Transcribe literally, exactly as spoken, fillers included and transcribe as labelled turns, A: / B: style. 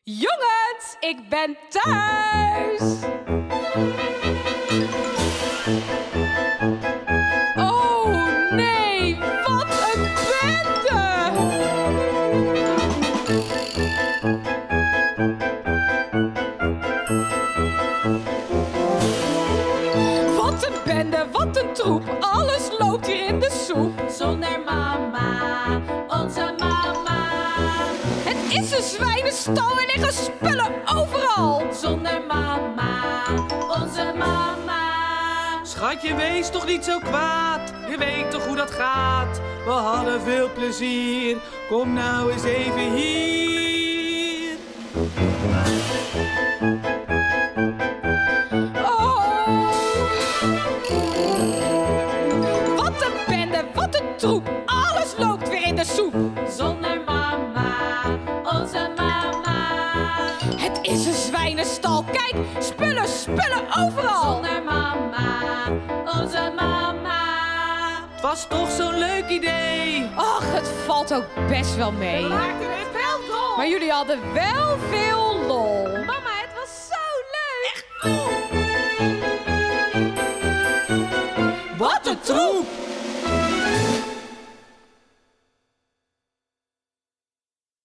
A: Jongens, ik ben thuis! Oh nee, wat een bende! Wat een bende, wat een troep, alles loopt hier in de soep.
B: Zonder mama, onze mama.
A: Het is een zwijnenstal, er liggen spullen overal.
B: Zonder mama, onze mama.
C: Schatje, wees toch niet zo kwaad. Je weet toch hoe dat gaat. We hadden veel plezier. Kom nou eens even hier.
A: Oh. Wat een bende, wat een troep, alles loopt weer in de soep.
B: Zonder mama, onze mama.
A: Het is een zwijnenstal, kijk, spullen, spullen overal.
B: Zonder mama, onze mama.
C: Het was toch zo'n leuk idee.
A: Ach, het valt ook best wel mee.
C: We maakten het wel dol.
A: Maar jullie hadden wel veel lol.